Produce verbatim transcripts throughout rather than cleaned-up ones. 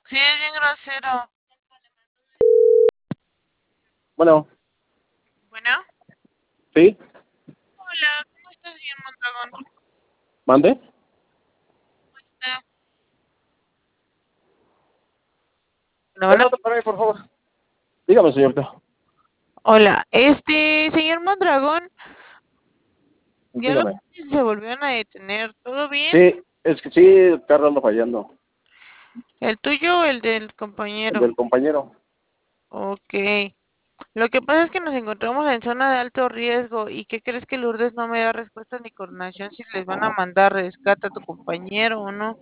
Sí, es bien grosero. Bueno, Bueno, ¿sí? hola, ¿cómo estás, señor Mondragón? ¿Mande? ¿Cómo está? Bueno, Ven bueno. otro para mí, por favor. Dígame, señorita. Hola, este, señor Mondragón, ya los Dígame. coches se volvieron a detener, ¿todo bien? Sí, es que sí, el carro anda fallando. ¿El tuyo o el del El compañero? del compañero. Ok. Lo que pasa es que nos encontramos en zona de alto riesgo. ¿Y qué crees que Lourdes no me da respuesta ni coordinación si les van a mandar rescate a tu compañero o no?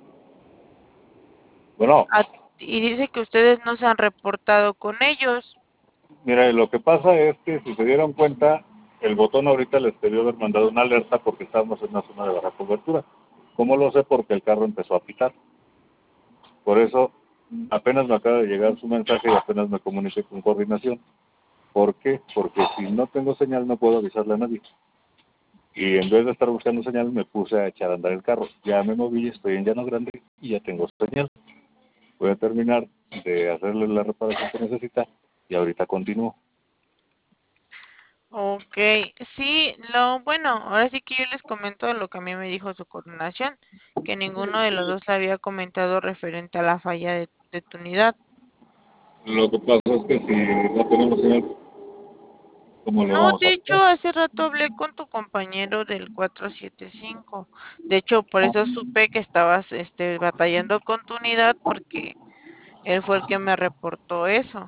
Bueno, A- y dice que ustedes no se han reportado con ellos. mira, lo que pasa es que si se dieron cuenta, el botón ahorita les debió haber mandado una alerta porque estábamos en una zona de baja cobertura. ¿Cómo lo sé? Porque el carro empezó a pitar. Por eso apenas me acaba de llegar su mensaje y apenas me comuniqué con coordinación. ¿Por qué? Porque si no tengo señal no puedo avisarle a nadie. Y en vez de estar buscando señal me puse a echar a andar el carro. Ya me moví, estoy en Llano Grande y ya tengo señal. Voy a terminar de hacerle la reparación que necesita y ahorita continúo. Ok, sí, lo bueno, ahora sí que yo les comento lo que a mí me dijo su coordinación, que ninguno de los dos le había comentado referente a la falla de, de tu unidad. Lo que pasa es que si no tenemos señal, ¿cómo le No, vamos a de hecho, hacer? hace rato hablé con tu compañero del cuatro siete cinco. De hecho, por eso supe que estabas este, batallando con tu unidad porque él fue el que me reportó eso.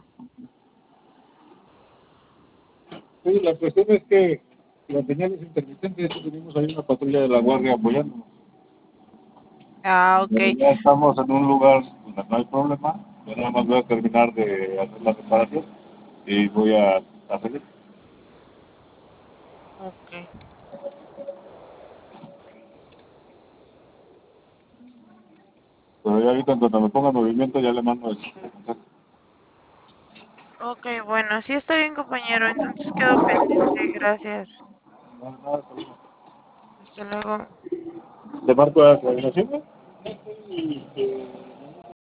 Sí, la cuestión es que la señal es intermitente, de hecho tenemos ahí una patrulla de la guardia apoyándonos. Ah, ok, Pero ya estamos en un lugar donde no hay problema, yo nada más voy a terminar de hacer la reparación y voy a, a seguir. ok. Pero ya ahorita en cuanto me ponga en movimiento ya le mando el mensaje. Ok, bueno, así está bien, compañero. Entonces quedo pendiente. Gracias. Nada, nada, está bien. Hasta luego. ¿Le marco a coordinación?